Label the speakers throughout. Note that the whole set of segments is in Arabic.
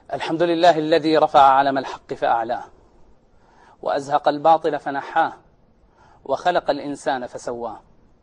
Speaker 1: الحمد لله الذي رفع علم الحق فأعلاه، وأزهق الباطل فنحاه، وخلق الإنسان فسواه.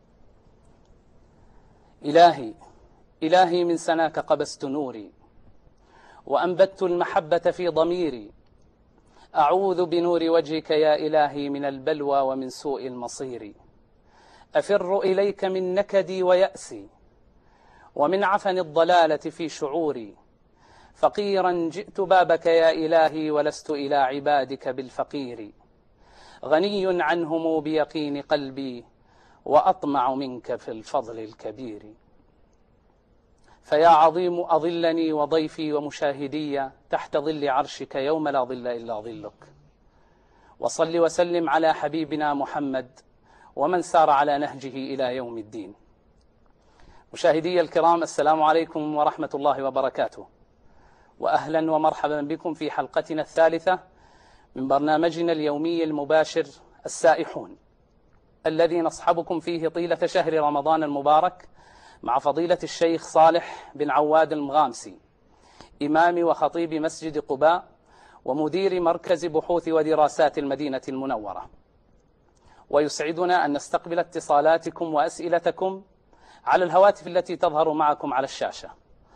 Speaker 1: إلهي من سناك قبست نوري، وأنبت المحبة في ضميري. أعوذ بنور وجهك يا إلهي من البلوى ومن سوء المصير. أفر إليك من نكدي ويأسي، ومن عفن الضلالة في شعوري. فقيرا جئت بابك يا إلهي، ولست إلى عبادك بالفقير. غني عنهم بيقين قلبي، وأطمع منك في الفضل الكبير. فيا عظيم أظلني وضيفي ومشاهدي تحت ظل عرشك يوم لا ظل إلا ظلك. وصل وسلم على حبيبنا محمد ومن سار على نهجه إلى يوم الدين. مشاهدي الكرام، السلام عليكم ورحمة الله وبركاته، وأهلا ومرحبا بكم في حلقتنا الثالثة من برنامجنا اليومي المباشر السائحون، الذي نصحبكم فيه طيلة شهر رمضان المبارك مع فضيلة الشيخ صالح بن عواد المغامسي، إمام وخطيب مسجد قباء ومدير مركز بحوث ودراسات المدينة المنورة. ويسعدنا أن نستقبل اتصالاتكم وأسئلتكم على الهواتف التي تظهر معكم على الشاشة: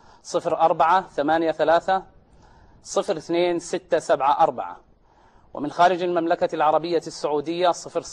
Speaker 1: 0483 ومن خارج المملكة العربية السعودية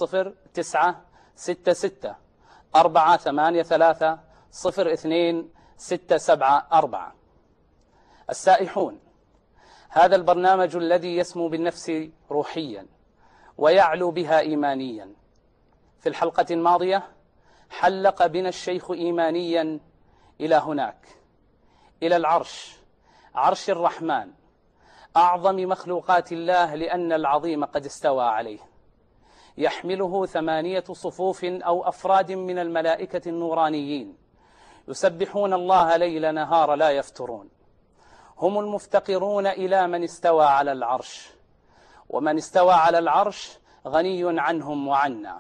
Speaker 1: 00966 السائحون، هذا البرنامج الذي يسمو بالنفس روحيا ويعلو بها إيمانيا. في الحلقة الماضية حلق بنا الشيخ إيمانيا إلى هناك، إلى العرش، عرش الرحمن، أعظم مخلوقات الله، لأن العظيم قد استوى عليه. يحمله 8 صفوف أو أفراد من الملائكة النورانيين يسبحون الله ليل نهار لا يفترون. هم المفتقرون إلى من استوى على العرش، ومن استوى على العرش غني عنهم وعنا.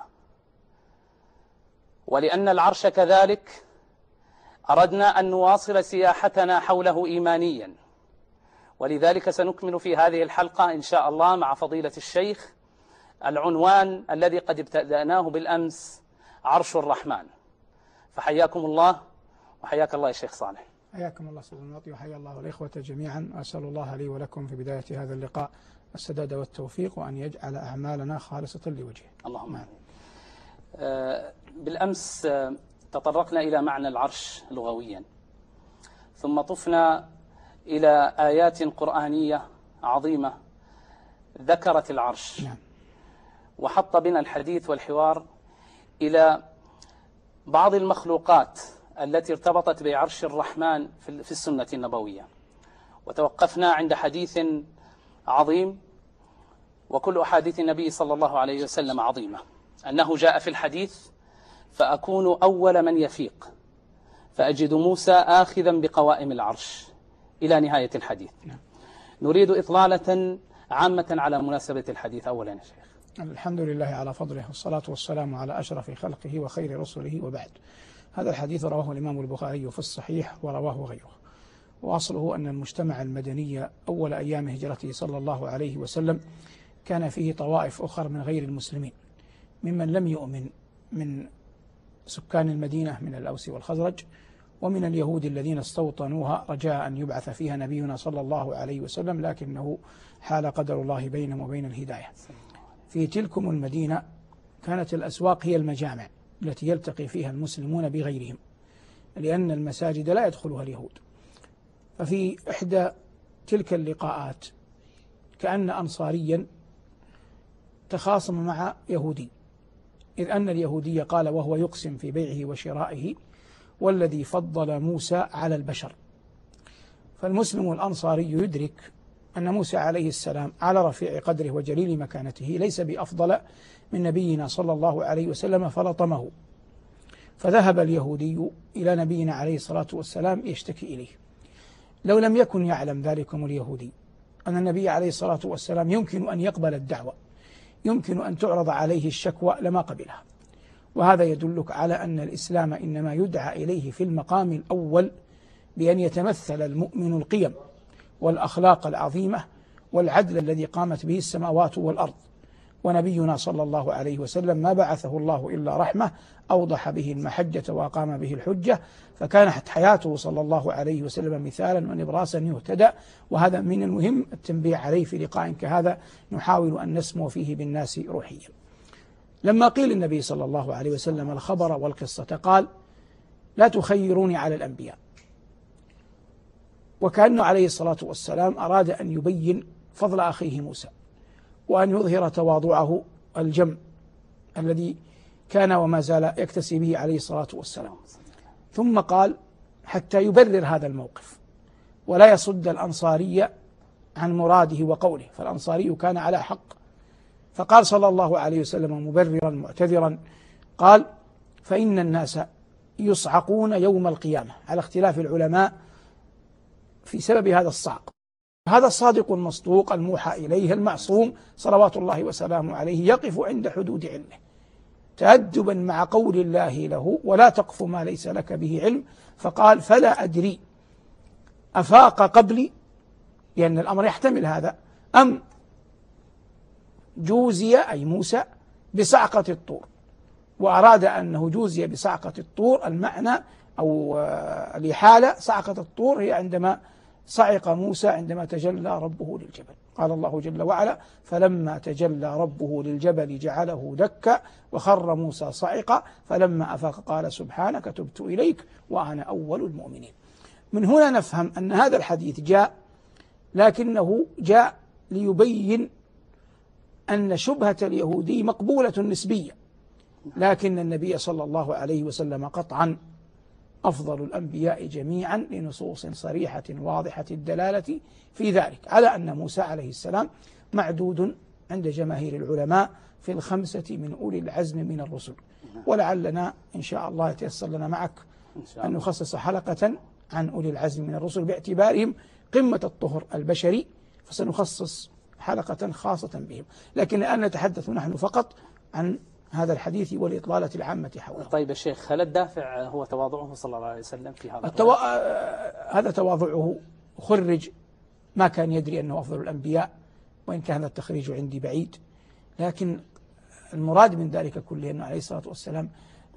Speaker 1: ولأن العرش كذلك أردنا أن نواصل سياحتنا حوله إيمانيا، ولذلك سنكمل في هذه الحلقة إن شاء الله مع فضيلة الشيخ العنوان الذي قد ابتدأناه بالأمس: عرش الرحمن. فحياكم الله، وحياك الله يا شيخ صالح.
Speaker 2: حياكم الله سيد المعطي، وحيا الله الإخوة جميعا. أسأل الله لي ولكم في بداية هذا اللقاء السداد والتوفيق، وأن يجعل أعمالنا خالصة لوجهه.
Speaker 1: اللهم آمين. بالأمس تطرقنا إلى معنى العرش لغويا، ثم طفنا إلى آيات قرآنية عظيمة ذكرت العرش، وحط بنا الحديث والحوار إلى بعض المخلوقات التي ارتبطت بعرش الرحمن في السنة النبوية. وتوقفنا عند حديث عظيم، وكل أحاديث النبي صلى الله عليه وسلم عظيمة، أنه جاء في الحديث: فأكون أول من يفيق فأجد موسى آخذا بقوائم العرش، إلى نهاية الحديث. نريد إطلالة عامة على مناسبة الحديث. أولا يا شيخ،
Speaker 2: الحمد لله على فضله، والصلاة والسلام على أشرف خلقه وخير رسله، وبعد. هذا الحديث رواه الإمام البخاري في الصحيح، ورواه غيره. وأصله أن المجتمع المدني أول أيام هجرته صلى الله عليه وسلم كان فيه طوائف أخرى من غير المسلمين، ممن لم يؤمن من سكان المدينة من الأوس والخزرج، ومن اليهود الذين استوطنوها رجاء أن يبعث فيها نبينا صلى الله عليه وسلم، لكنه حال قدر الله بينهم وبين الهداية. في تلكم المدينة كانت الأسواق هي المجامع التي يلتقي فيها المسلمون بغيرهم، لأن المساجد لا يدخلها اليهود. ففي إحدى تلك اللقاءات كأن أنصاريا تخاصم مع يهودي، إذ أن اليهودي قال وهو يقسم في بيعه وشرائه: والذي فضل موسى على البشر. فالمسلم الأنصاري يدرك أن موسى عليه السلام على رفيع قدره وجليل مكانته ليس بأفضل من نبينا صلى الله عليه وسلم، فلطمه. فذهب اليهودي إلى نبينا عليه الصلاة والسلام يشتكي إليه. لو لم يكن يعلم ذلكم اليهودي أن النبي عليه الصلاة والسلام يمكن أن يقبل الدعوة، يمكن أن تعرض عليه الشكوى، لما قبلها. وهذا يدلك على أن الإسلام إنما يدعى إليه في المقام الأول بأن يتمثل المؤمن القيم والأخلاق العظيمة والعدل الذي قامت به السماوات والأرض. ونبينا صلى الله عليه وسلم ما بعثه الله إلا رحمة، أوضح به المحجة وأقام به الحجة، فكانت حياته صلى الله عليه وسلم مثالا ونبراسا يهتدى. وهذا من المهم التنبيه عليه في لقاء كهذا نحاول أن نسمو فيه بالناس روحيا. لما قيل النبي صلى الله عليه وسلم الخبر والقصة قال: لا تخيروني على الأنبياء. وكأنه عليه الصلاة والسلام أراد أن يبين فضل أخيه موسى، وأن يظهر تواضعه الجم الذي كان وما زال يكتسي به عليه الصلاة والسلام. ثم قال حتى يبرر هذا الموقف ولا يصد الأنصاري عن مراده وقوله، فالأنصاري كان على حق. فقال صلى الله عليه وسلم مبررا معتذرا، قال: فإن الناس يصعقون يوم القيامة، على اختلاف العلماء في سبب هذا الصعق. هذا الصادق المصدوق الموحى إليه المعصوم صلوات الله وسلامه عليه يقف عند حدود علمه تأدبا مع قول الله له: ولا تقف ما ليس لك به علم. فقال: فلا أدري أفاق قبلي، لأن الأمر يحتمل هذا، أم جوزي أي موسى بصعقة الطور. وأراد أنه جوزي بصعقة الطور، المعنى أو الإحالة صعقة الطور هي عندما صعق موسى عندما تجلى ربه للجبل. قال الله جل وعلا: فلما تجلى ربه للجبل جعله دكا وخر موسى صعقا فلما أفاق قال سبحانك تبت إليك وأنا أول المؤمنين. من هنا نفهم أن هذا الحديث جاء، لكنه جاء ليبين أن شبهة اليهودي مقبولة نسبيا، لكن النبي صلى الله عليه وسلم قطعا أفضل الأنبياء جميعا لنصوص صريحة واضحة الدلالة في ذلك، على أن موسى عليه السلام معدود عند جماهير العلماء في الخمسة من أولي العزم من الرسل. ولعلنا إن شاء الله يتيسر لنا معك أن نخصص حلقة عن أولي العزم من الرسل باعتبارهم قمة الطهر البشري، فسنخصص حلقة خاصة بهم، لكن الآن نتحدث نحن فقط عن هذا الحديث والإطلالة العامة حوله.
Speaker 1: طيب يا شيخ، هل الدافع هو تواضعه صلى الله عليه وسلم في هذا
Speaker 2: هذا تواضعه خرج، ما كان يدري أنه أفضل الأنبياء، وإن كان التخريج عندي بعيد، لكن المراد من ذلك كله أنه عليه الصلاة والسلام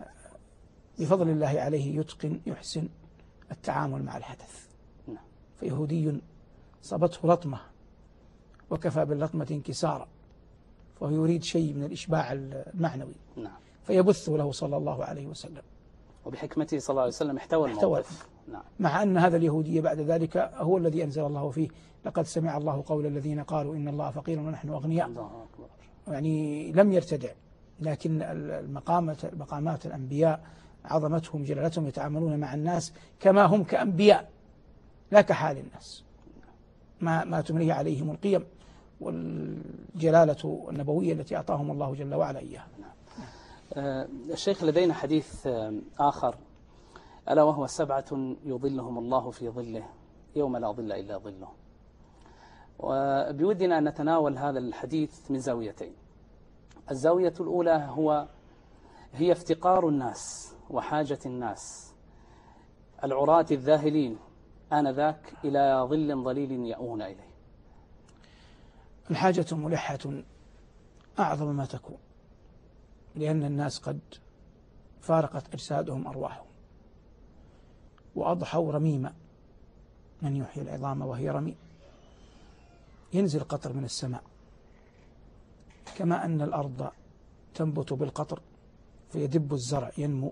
Speaker 2: بفضل الله عليه يتقن يحسن التعامل مع الحدث. فيهودي صابته لطمة وكفى باللطمة انكسارا، وهو يريد شيء من الإشباع المعنوي، فيبث له صلى الله عليه وسلم،
Speaker 1: وبحكمته صلى الله عليه وسلم احتوى الموقف.
Speaker 2: مع أن هذا اليهودي بعد ذلك هو الذي أنزل الله فيه: لقد سمع الله قول الذين قالوا إن الله فقير ونحن أغنياء. يعني لم يرتدع، لكن مقامات الأنبياء عظمتهم جلالتهم يتعاملون مع الناس كما هم كأنبياء لا كحال الناس، ما تمليه عليهم القيم والجلالة النبوية التي أعطاهم الله جل وعلا إياها.
Speaker 1: الشيخ، لدينا حديث آخر ألا وهو 7 يظلهم الله في ظله يوم لا ظل إلا ظله. وبودنا أن نتناول هذا الحديث من زاويتين. الزاوية الأولى هي افتقار الناس وحاجة الناس العراة الذاهلين آنذاك إلى ظل ظليل يأوون إليه.
Speaker 2: الحاجة ملحة أعظم ما تكون، لأن الناس قد فارقت أجسادهم أرواحهم وأضحوا رميما، من يحيي العظام وهي رميم. ينزل قطر من السماء، كما أن الأرض تنبت بالقطر فيدب الزرع ينمو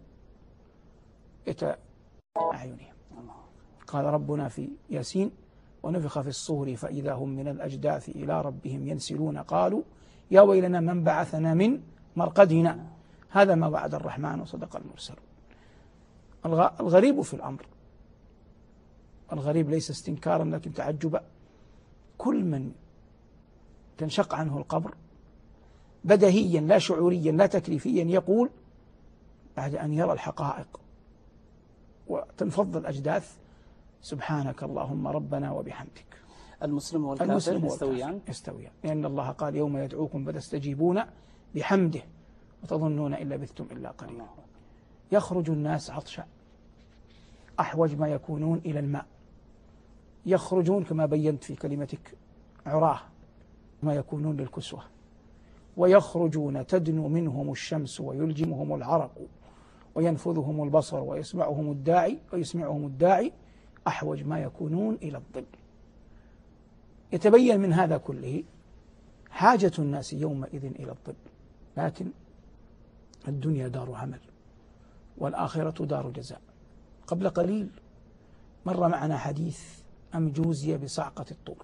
Speaker 2: أعينهم. قال ربنا في ياسين: ونفخ في الصور فإذا هم من الأجداث إلى ربهم ينسلون قالوا يا ويلنا من بعثنا من مرقدنا هذا ما وعد الرحمن وصدق المرسلون. الغريب في الأمر، الغريب ليس استنكارا لكن تعجبا، كل من تنشق عنه القبر بدهيا لا شعوريا لا تكليفيا يقول بعد أن يرى الحقائق وتنفض الأجداث: سبحانك اللهم ربنا وبحمدك.
Speaker 1: المسلم والكافر
Speaker 2: يستويان، لأن الله قال: يوم يدعوكم فتستجيبون بحمده وتظنون إن لبثتم إلا قليلا. يخرج الناس عطشا أحوج ما يكونون إلى الماء، يخرجون كما بينت في كلمتك عراه ما يكونون للكسوة، ويخرجون تدنو منهم الشمس ويلجمهم العرق وينفذهم البصر ويسمعهم الداعي أحوج ما يكونون إلى الظل. يتبين من هذا كله حاجة الناس يومئذ إلى الظل، لكن الدنيا دار عمل والآخرة دار جزاء. قبل قليل مر معنا حديث أم جوزي بصعقة الطور،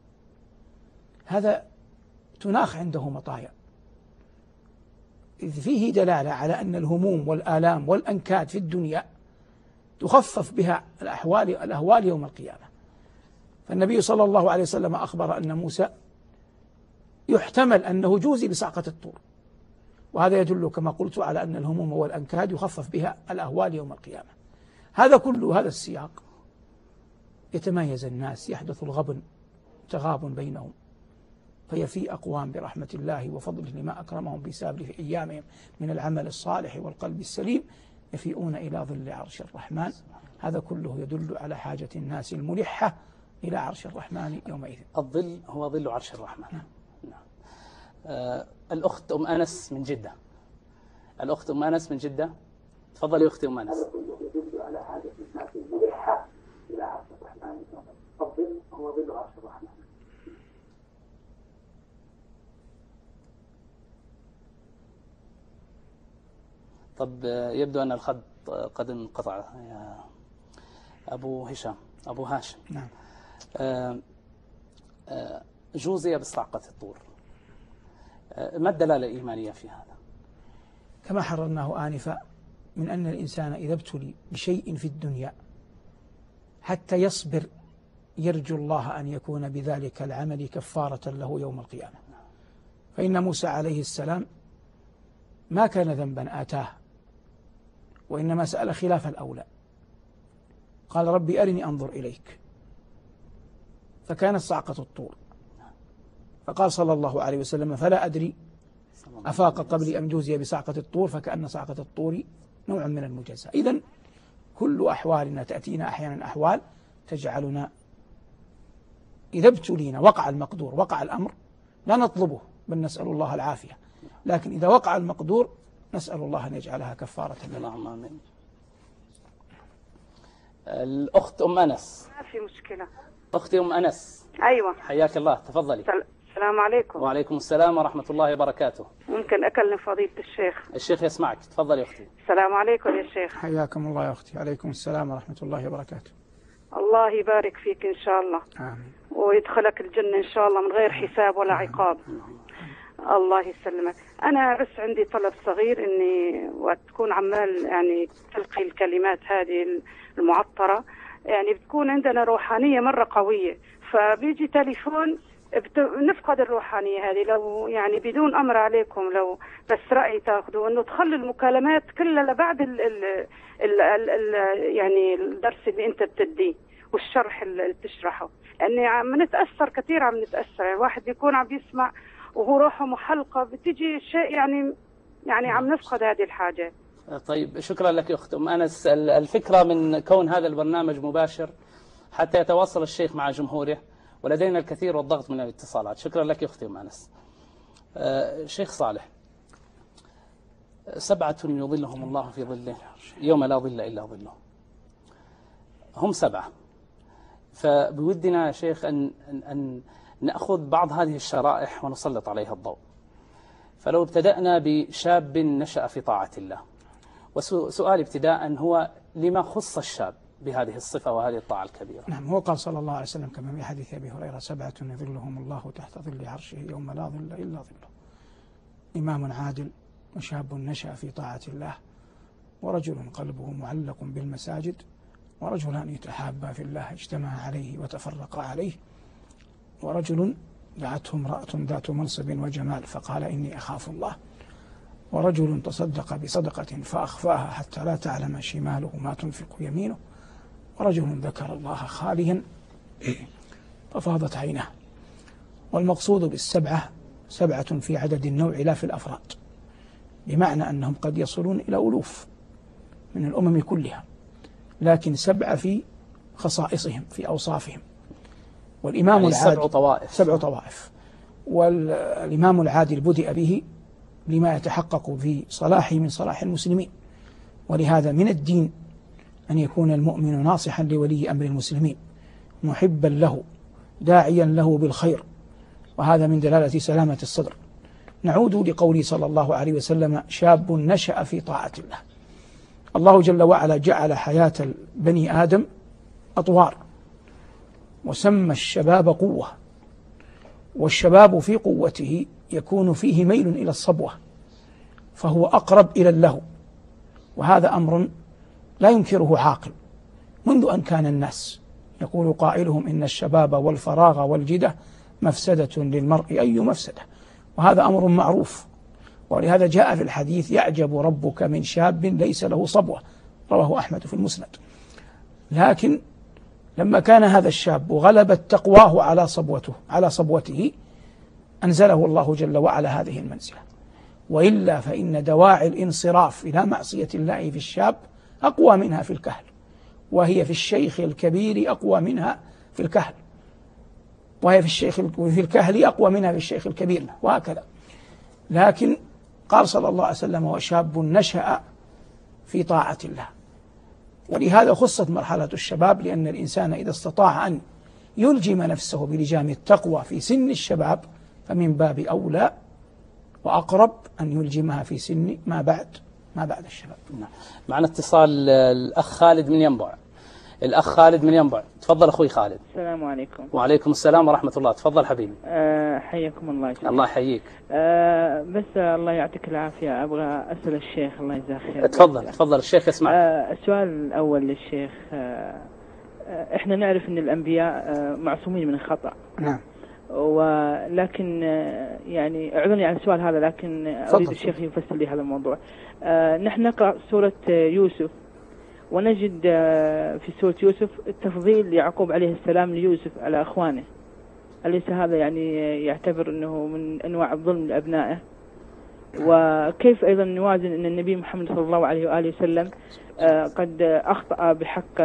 Speaker 2: هذا تناخ عنده مطايا، إذ فيه دلالة على أن الهموم والآلام والأنكاد في الدنيا تخفف بها الأهوال يوم القيامة. فالنبي صلى الله عليه وسلم أخبر أن موسى يحتمل أنه جوزي بصعقة الطور، وهذا يدل كما قلت على أن الهموم والأنكاد يخفف بها الأهوال يوم القيامة. هذا كله، هذا السياق، يتميز الناس، يحدث الغبن تغاب بينهم، فيفيء أقوام برحمة الله وفضله لما أكرمهم بسبب في أيامهم من العمل الصالح والقلب السليم، يفيئون إلى ظل عرش الرحمن. هذا كله يدل على حاجة الناس الملحة إلى عرش الرحمن يومئذ.
Speaker 1: الظل هو ظل عرش الرحمن. نعم. الأخت أم أنس من جدة. الأخت أم أنس من جدة، تفضلي أختي أم أنس.
Speaker 3: يدل على حاجة الناس الملحة إلى عرش الرحمن. الظل هو ظل عرش الرحمن.
Speaker 1: طب يبدو أن الخط قد انقطع يا أبو هشام، أبو هاشم.
Speaker 2: نعم.
Speaker 1: جوزي بصعقة الطور، ما الدلالة الإيمانية في هذا؟
Speaker 2: كما حررناه آنفا من أن الإنسان إذا ابتلي بشيء في الدنيا حتى يصبر يرجو الله أن يكون بذلك العمل كفارة له يوم القيامة. فإن موسى عليه السلام ما كان ذنبا آتاه، وإنما سأل خلاف الأولى، قال ربي أرني أنظر إليك، فكانت صعقة الطور، فقال صلى الله عليه وسلم فلا أدري أفاق قبلي أم جوزي بصعقة الطور، فكأن صعقة الطور نوع من المجازاة. إذن كل أحوالنا تأتينا أحيانا أحوال تجعلنا إذا ابتلينا وقع المقدور وقع الأمر لا نطلبه بل نسأل الله العافية، لكن إذا وقع المقدور نسأل الله أن يجعلها كفارة لنا.
Speaker 1: اللهم آمين. الأخت أم أنس.
Speaker 4: ما في مشكلة.
Speaker 1: أختي أم أنس.
Speaker 4: أيوة.
Speaker 1: حياك الله، تفضلي.
Speaker 4: السلام عليكم.
Speaker 1: وعليكم السلام ورحمة الله وبركاته.
Speaker 4: ممكن أكلم فضيلة الشيخ؟
Speaker 1: الشيخ يسمعك، تفضلي أختي.
Speaker 4: السلام عليكم يا شيخ.
Speaker 2: حياكم الله يا أختي. عليكم السلام ورحمة الله وبركاته.
Speaker 4: الله يبارك فيك إن شاء الله.
Speaker 2: آمين.
Speaker 4: ويدخلك الجنة إن شاء الله من غير حساب ولا عقاب. الله يسلمك. أنا بس عندي طلب صغير، إني وتكون عمال يعني تلقي الكلمات هذه المعطرة، يعني بتكون عندنا روحانية مرة قوية، فبيجي تليفون نفقد الروحانية هذه. لو يعني بدون أمر عليكم، لو بس رأي تأخذوا أنه تخلي المكالمات كلها لبعد يعني الدرس اللي أنت بتديه والشرح اللي بتشرحه، لأني عم نتأثر كثير، عم نتأثر. يعني واحد بيكون عم بيسمع وهو روحه محلقة، بتيجي شيء يعني عم نفقد هذه الحاجة.
Speaker 1: طيب شكرا لك يا أخت أم أنس. الفكرة من كون هذا البرنامج مباشر حتى يتواصل الشيخ مع جمهوره، ولدينا الكثير والضغط من الاتصالات. شكرا لك يا أختي أم أنس. شيخ صالح، 7 يظلهم الله في ظله يوم لا ظل إلا ظله، هم 7. فبودنا يا شيخ أن نأخذ بعض هذه الشرائح ونسلط عليها الضوء. فلو ابتدأنا بشاب نشأ في طاعة الله، وسؤال ابتداء هو لما خص الشاب بهذه الصفة وهذه الطاعة الكبيرة؟
Speaker 2: نعم، هو قال صلى الله عليه وسلم كما في حديث أبي هريرة 7 يظلهم الله تحت ظل عرشه يوم لا ظل إلا ظله: إمام عادل، وشاب نشأ في طاعة الله، ورجل قلبه معلق بالمساجد، ورجلان يتحابا في الله اجتمعا عليه وتفرقا عليه، ورجل دعته امرأة ذات منصب وجمال فقال إني أخاف الله، ورجل تصدق بصدقة فأخفاها حتى لا تعلم شماله ما تنفق يمينه، ورجل ذكر الله خاليا ففاضت عينه. والمقصود بالسبعة 7 في عدد النوع لا في الأفراد، بمعنى أنهم قد يصلون إلى ألوف من الأمم كلها، لكن 7 في خصائصهم في أوصافهم. والإمام
Speaker 1: يعني
Speaker 2: العادل
Speaker 1: 7 طوائف.
Speaker 2: 7 طوائف. والإمام العادل بدأ به لما يتحقق في صلاحه من صلاح المسلمين، ولهذا من الدين أن يكون المؤمن ناصحا لولي أمر المسلمين محبا له داعيا له بالخير، وهذا من دلالة سلامة الصدر. نعود لقوله صلى الله عليه وسلم: شاب نشأ في طاعة الله. الله جل وعلا جعل حياة بني آدم أطوار، وسمى الشباب قوة، والشباب في قوته يكون فيه ميل إلى الصبوة، فهو أقرب إلى اللهو، وهذا أمر لا ينكره عاقل منذ أن كان الناس. يقول قائلهم: إن الشباب والفراغ والجدة مفسدة للمرء أي مفسدة، وهذا أمر معروف. ولهذا جاء في الحديث: يعجب ربك من شاب ليس له صبوة، رواه أحمد في المسند. لكن لما كان هذا الشاب غلبت تقواه على صبوته أنزله الله جل وعلا هذه المنزلة. وإلا فإن دواعي الانصراف إلى معصية الله في الشاب أقوى منها في الكهل، وهي في الشيخ الكبير أقوى منها في الكهل، وهي في الكهل أقوى منها في الشيخ الكبير، وهكذا. لكن قال صلى الله عليه وسلم: وشاب نشأ في طاعة الله. ولهذا خصت مرحلة الشباب، لأن الإنسان إذا استطاع أن يلجم نفسه بلجام التقوى في سن الشباب فمن باب أولى وأقرب أن يلجمها في سن ما بعد الشباب.
Speaker 1: معنا اتصال الأخ خالد من ينبع. الأخ خالد من ينبع، تفضل أخوي خالد.
Speaker 5: السلام عليكم.
Speaker 1: وعليكم السلام ورحمة الله، تفضل حبيبي.
Speaker 5: حياكم الله شيخ.
Speaker 1: الله يحييك.
Speaker 5: بس الله يعطيك العافية، أبغى أسأل الشيخ الله يجزاه خير.
Speaker 1: تفضل الشيخ يسمع.
Speaker 5: السؤال الأول للشيخ: إحنا نعرف أن الأنبياء معصومين من الخطأ.
Speaker 2: نعم.
Speaker 5: ولكن يعني اعذرني عن السؤال هذا، لكن أريد الشيخ يفسر لي هذا الموضوع. نحن نقرأ سورة يوسف، ونجد في سورة يوسف تفضيل يعقوب عليه السلام ليوسف على أخوانه. أليس هذا يعني يعتبر أنه من أنواع الظلم لأبنائه؟ وكيف أيضا نوازن أن النبي محمد صلى الله عليه وآله وسلم قد أخطأ بحق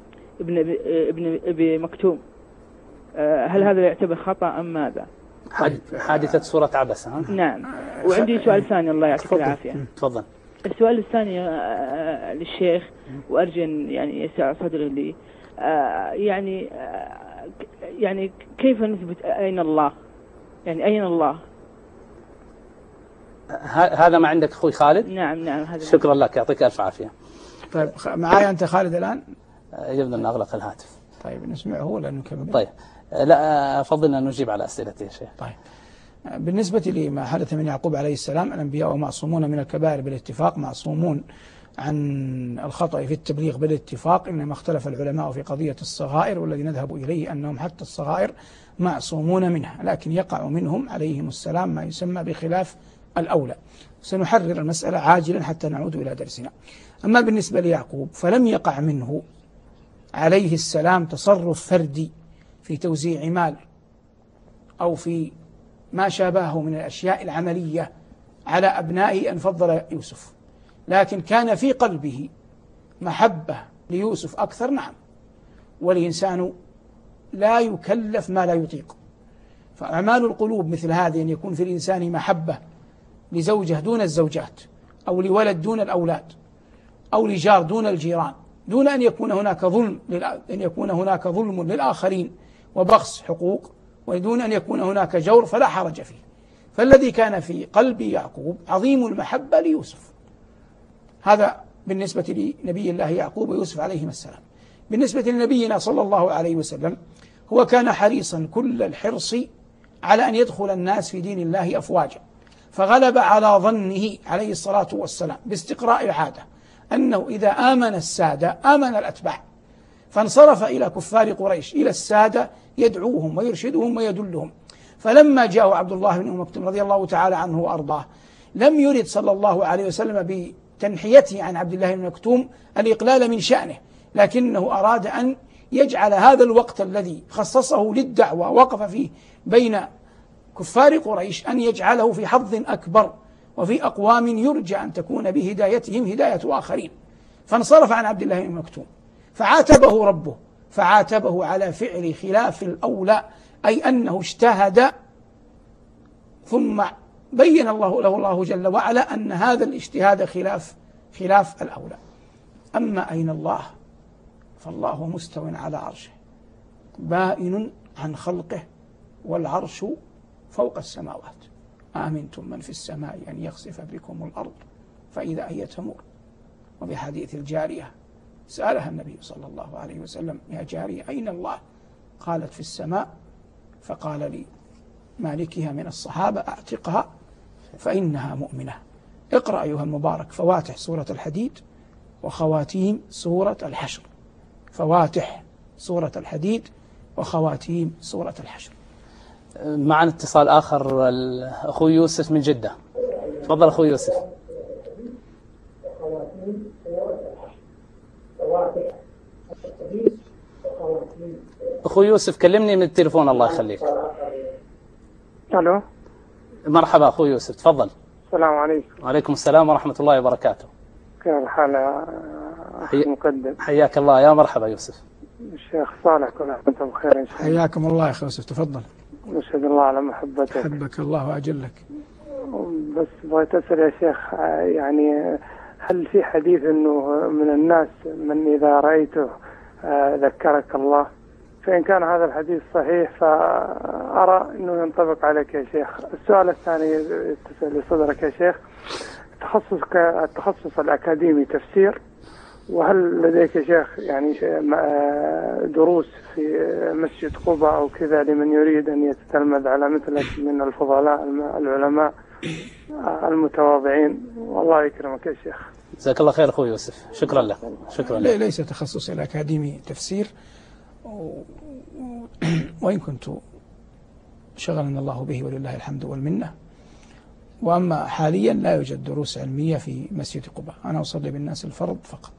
Speaker 5: ابن أبي مكتوم؟ هل هذا يعتبر خطأ أم ماذا؟
Speaker 1: حادثة سورة عبس.
Speaker 5: نعم. وعندي سؤال ثاني الله يعطيك العافية.
Speaker 1: تفضل.
Speaker 5: السؤال الثاني للشيخ، وأرجو يعني يسع صدري لي، يعني كيف نثبت أين الله؟ يعني أين الله؟
Speaker 2: هذا ما عندك أخوي خالد؟
Speaker 5: نعم هذا.
Speaker 1: شكرا لك، يعطيك ألف عافية.
Speaker 2: طيب معايا أنت خالد الآن؟
Speaker 1: يبدو أن أغلق الهاتف.
Speaker 2: طيب نسمعه ولا نكمل؟
Speaker 1: طيب لا، فضلنا نجيب على أسئلته يا شيخ.
Speaker 2: طيب بالنسبة لما حدث من يعقوب عليه السلام، الأنبياء معصومون من الكبائر بالاتفاق، معصومون عن الخطأ في التبليغ بالاتفاق، إنما اختلف العلماء في قضية الصغائر، والذي نذهب إليه أنهم حتى الصغائر معصومون منها، لكن يقع منهم عليهم السلام ما يسمى بخلاف الأولى. سنحرر المسألة عاجلا حتى نعود إلى درسنا. أما بالنسبة ليعقوب فلم يقع منه عليه السلام تصرف فردي في توزيع مال أو في ما شابهه من الأشياء العملية على أبنائه أن فضل يوسف، لكن كان في قلبه محبة ليوسف أكثر. نعم، والإنسان لا يكلف ما لا يطيق، فأعمال القلوب مثل هذه، أن يكون في الإنسان محبة لزوجة دون الزوجات، أو لولد دون الأولاد، أو لجار دون الجيران، دون أن يكون هناك ظلم للآخرين وبخس حقوق، ودون أن يكون هناك جور، فلا حرج فيه. فالذي كان في قلب يعقوب عظيم المحبة ليوسف. هذا بالنسبة لنبي الله يعقوب ويوسف عليهما السلام. بالنسبة لنبينا صلى الله عليه وسلم، هو كان حريصا كل الحرص على أن يدخل الناس في دين الله أفواجا، فغلب على ظنه عليه الصلاة والسلام باستقراء العادة أنه إذا آمن السادة آمن الأتباع، فانصرف إلى كفار قريش، إلى السادة، يدعوهم ويرشدهم ويدلهم. فلما جاء عبد الله بن مكتوم رضي الله تعالى عنه وأرضاه، لم يرد صلى الله عليه وسلم بتنحيته عن عبد الله بن مكتوم الإقلال من شأنه، لكنه أراد أن يجعل هذا الوقت الذي خصصه للدعوة وقف فيه بين كفار قريش أن يجعله في حظ أكبر وفي أقوام يرجى أن تكون بهدايتهم هداية آخرين. فانصرف عن عبد الله بن مكتوم، فعاتبه ربه فعاتبه على فعل خلاف الأولى، أي أنه اجتهد ثم بين الله جل وعلا أن هذا الاجتهاد خلاف الأولى. أما أين الله؟ فالله مستو على عرشه بائن عن خلقه، والعرش فوق السماوات. آمنتم من في السماء أن يخسف بكم الأرض فإذا هي تمور. وفي حديث الجارية سألها النبي صلى الله عليه وسلم: يا جارية أين الله؟ قالت: في السماء. فقال لي مالكها من الصحابة: أعتقها فإنها مؤمنة. اقرأ أيها المبارك فواتح سورة الحديد وخواتيم سورة الحشر. فواتح سورة الحديد وخواتيم سورة الحشر.
Speaker 1: معنا اتصال آخر، أخوي يوسف من جدة. تفضل أخوي يوسف. أخوي يوسف كلمني من التليفون الله يخليك.
Speaker 6: الو،
Speaker 1: مرحبا أخوي يوسف، تفضل.
Speaker 6: السلام عليكم.
Speaker 1: وعليكم السلام ورحمة الله وبركاته.
Speaker 6: كيف الحال يا مقدم؟
Speaker 1: حياك الله، يا مرحبا يوسف.
Speaker 6: الشيخ صالح، كل عام وانتم بخير ان شاء الله.
Speaker 2: حياكم الله يا أخي يوسف، تفضل.
Speaker 6: نشهد الله على محبتك.
Speaker 2: حبك الله وأجلك.
Speaker 6: بس بغيت أسأل يا شيخ، يعني هل في حديث أنه من الناس من إذا رأيته ذكرك الله؟ فإن كان هذا الحديث صحيح فأرى أنه ينطبق عليك يا شيخ. السؤال الثاني لصدرك يا شيخ، التخصص الأكاديمي تفسير، وهل لديك يا شيخ يعني دروس في مسجد قباء أو كذا لمن يريد أن يتتلمذ على مثلك من الفضلاء العلماء المتواضعين؟ والله يكرمك يا شيخ.
Speaker 1: جزاك الله خير أخوي يوسف، شكرا لك. شكرا لك.
Speaker 2: ليس تخصص الأكاديمي تفسير، وإن كنت شغلنا الله به ولله الحمد والمنة. وأما حاليا لا يوجد دروس علمية في مسجد قباء، أنا أصلي بالناس الفرض فقط.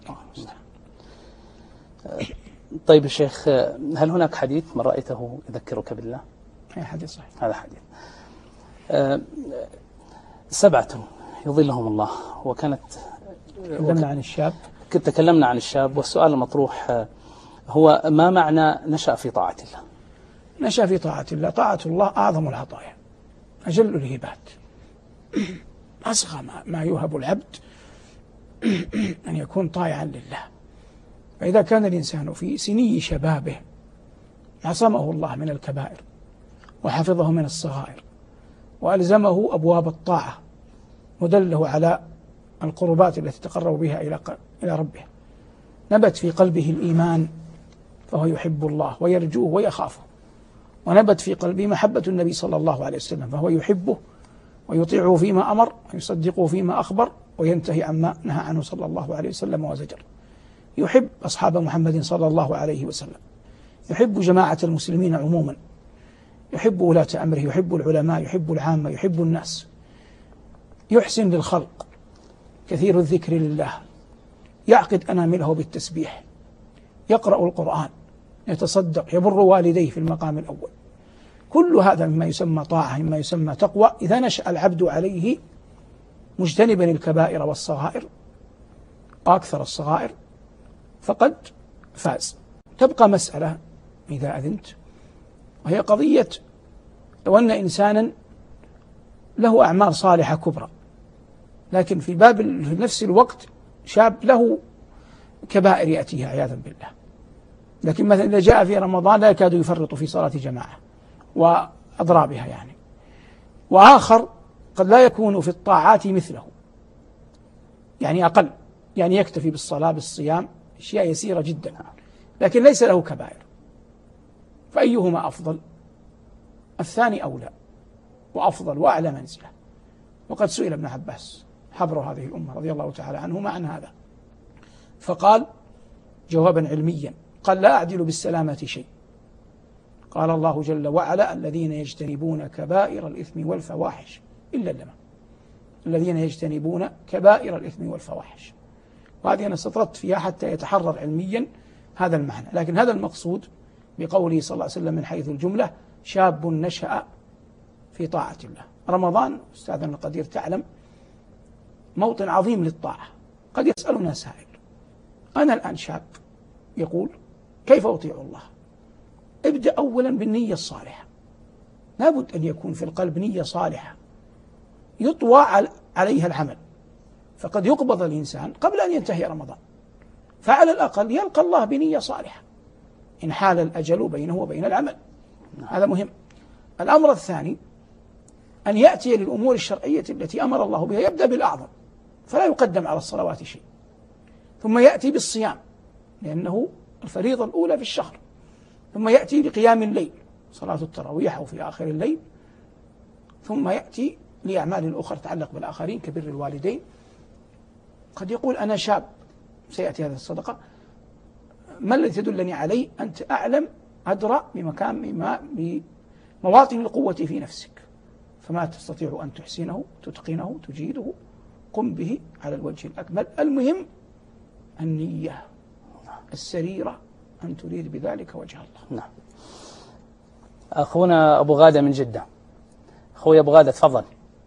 Speaker 1: طيب الشيخ، هل هناك حديث من رأيته يذكرك بالله؟
Speaker 2: هي حديث صحيح.
Speaker 1: هذا حديث 7 يظلهم الله. وكانت
Speaker 2: تكلمنا عن الشاب.
Speaker 1: تكلمنا عن الشاب، والسؤال المطروح هو ما معنى نشأ في طاعة الله؟
Speaker 2: نشأ في طاعة الله، طاعة الله أعظم العطايا، أجل الهبات. أصغى ما يوهب العبد أن يكون طائعا لله. فإذا كان الإنسان في سني شبابه عصمه الله من الكبائر وحفظه من الصغائر وألزمه أبواب الطاعة ودله على القربات التي تقرب بها إلى ربه، نبت في قلبه الإيمان فهو يحب الله ويرجوه ويخافه، ونبت في قلبه محبة النبي صلى الله عليه وسلم فهو يحبه ويطيعه فيما أمر ويصدقه فيما أخبر وينتهي عما نهى عنه صلى الله عليه وسلم وزجر. يحب أصحاب محمد صلى الله عليه وسلم، يحب جماعة المسلمين عموما، يحب ولاة أمره، يحب العلماء، يحب العامة، يحب الناس، يحسن للخلق، كثير الذكر لله، يعقد أنامله بالتسبيح، يقرأ القرآن، يتصدق، يبر والديه في المقام الأول. كل هذا مما يسمى طاعة، مما يسمى تقوى. إذا نشأ العبد عليه مجتنبا الكبائر والصغائر وأكثر الصغائر فقد فاز. تبقى مسألة إذا أذنت، وهي قضية لو أن إنسانا له أعمال صالحة كبرى، لكن في نفس الوقت شاب له كبائر يأتيها عياذا بالله، لكن مثلا إذا جاء في رمضان لا يكاد يفرط في صلاة جماعة وأضرابها يعني، وآخر قد لا يكون في الطاعات مثله، يعني أقل، يعني يكتفي بالصلاة بالصيام أشياء يسيرة جدا، لكن ليس له كبائر. فأيهما أفضل؟ الثاني أولى وأفضل وأعلى منزلة. وقد سئل ابن عباس حبر هذه الأمة رضي الله تعالى عنهما عن هذا، فقال جوابا علميا، قال: لا أعدل بالسلامة شيء. قال الله جل وعلا: الذين يجتنبون كبائر الإثم والفواحش إلا اللمم. الذين يجتنبون كبائر الإثم والفواحش. وهذه أنا استطردت فيها حتى يتحرر علميا هذا المعنى، لكن هذا المقصود بقوله صلى الله عليه وسلم من حيث الجملة: شاب نشأ في طاعة الله. رمضان أستاذنا القدير تعلم موطن عظيم للطاعة. قد يسألنا سائل: أنا الآن شاب يقول كيف أطيع الله؟ ابدأ أولا بالنية الصالحة، لابد أن يكون في القلب نية صالحة يطوى عليها العمل، فقد يقبض الإنسان قبل أن ينتهي رمضان، فعلى الأقل يلقى الله بنية صالحة إن حال الأجل بينه وبين العمل. هذا مهم. الأمر الثاني أن يأتي للأمور الشرعية التي أمر الله بها، يبدأ بالأعظم فلا يقدم على الصلوات شيء، ثم يأتي بالصيام لأنه الفريضة الأولى في الشهر، ثم يأتي بقيام الليل صلاة التراويح أو في آخر الليل، ثم يأتي لأعمال أخرى تتعلق بالآخرين كبر الوالدين. قد يقول أنا شاب، سيأتي هذا الصدقة، ما الذي تدلني عليه؟ أنت أعلم أدرى بمواطن القوة في نفسك، فما تستطيع أن تحسنه تتقنه تجيده قم به على الوجه الأكمل. المهم النية السريرة أن تريد بذلك وجه الله.
Speaker 1: نعم. أخونا أبو غادة من جدة. أخوي أبو غادة تفضل.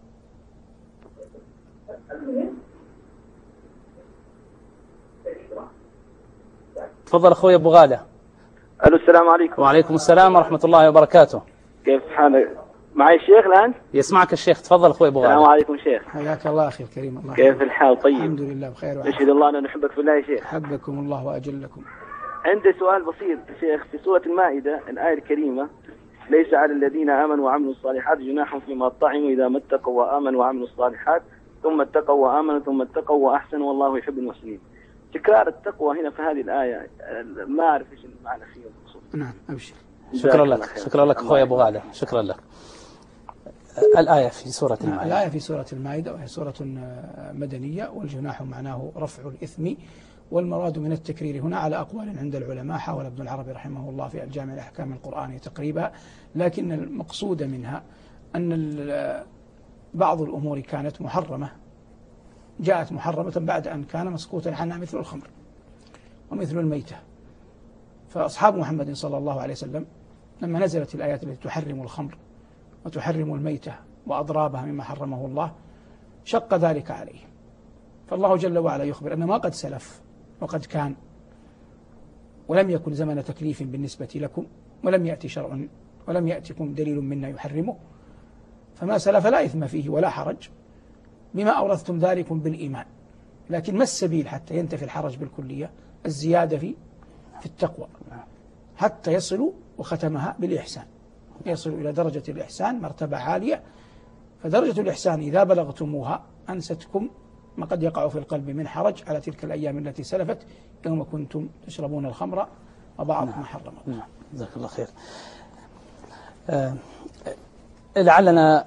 Speaker 1: تفضل أخوي أبو غادة.
Speaker 7: ألو السلام عليكم.
Speaker 1: وعليكم السلام ورحمة الله وبركاته.
Speaker 7: كيف حالك؟ معي الشيخ الآن؟
Speaker 1: يسمعك الشيخ، تفضل أخوي أبو غادة.
Speaker 7: السلام عليكم شيخ.
Speaker 2: حياك الله أخي الكريم. الله
Speaker 7: كيف الحال؟ طيب
Speaker 2: الحمد لله بخير.
Speaker 7: نشهد الله أن نحبك في الله يا شيخ.
Speaker 2: حبكم الله وأجلكم.
Speaker 7: عندي سؤال بسيط شيخ، في سورة المائدة الآية الكريمة ليس على الذين آمنوا وعملوا الصالحات جناح فيما طعموا إذا ما اتقوا وآمنوا وعملوا الصالحات ثم اتقوا وآمنوا ثم اتقوا وأحسنوا والله يحب المحسنين. تكرار التقوى هنا في هذه الآية ما أعرف إيش المعنى فيه بالخصوص.
Speaker 2: نعم أبشر.
Speaker 1: شكرا لك، شكرا لك أخوي أبو غادة، شكرا لك. الآية في سورة المائدة.
Speaker 2: الآية في سورة المائدة وهي سورة مدنية، والجناح معناه رفع الإثم، والمراد من التكرير هنا على أقوال عند العلماء، حاول ابن العربي رحمه الله في الجامع الأحكام القرآني تقريبا، لكن المقصود منها أن بعض الأمور كانت محرمة، جاءت محرمة بعد أن كان مسكوتا عنها، مثل الخمر ومثل الميتة. فأصحاب محمد صلى الله عليه وسلم لما نزلت الآيات التي تحرم الخمر وتحرم الميتة وأضرابها مما حرمه الله شق ذلك عليهم، فالله جل وعلا يخبر أن ما قد سلف وقد كان ولم يكن زمن تكليف بالنسبة لكم، ولم يأتي شرع ولم يأتكم دليل منا يحرمه، فما سلف لا إثم فيه ولا حرج بما أورثتم ذلكم بالإيمان. لكن ما السبيل حتى ينتفي الحرج بالكلية؟ الزيادة في التقوى حتى يصلوا، وختمها بالإحسان، يصلوا إلى درجة الإحسان مرتبة عالية. فدرجة الإحسان إذا بلغتموها أنستكم ما قد يقع في القلب من حرج على تلك الأيام التي سلفت يوم كنتم تشربون الخمر وبعضكم حرم.
Speaker 1: نعم، جزاك الله خير. لعلنا